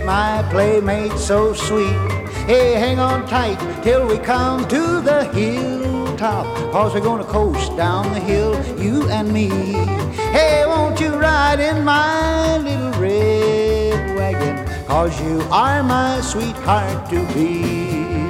my playmate so sweet. Hey, hang on tight till we come to the hilltop, 'cause we're gonna coast down the hill, you and me. Hey, won't you ride in my little red wagon, 'cause you are my sweetheart to be.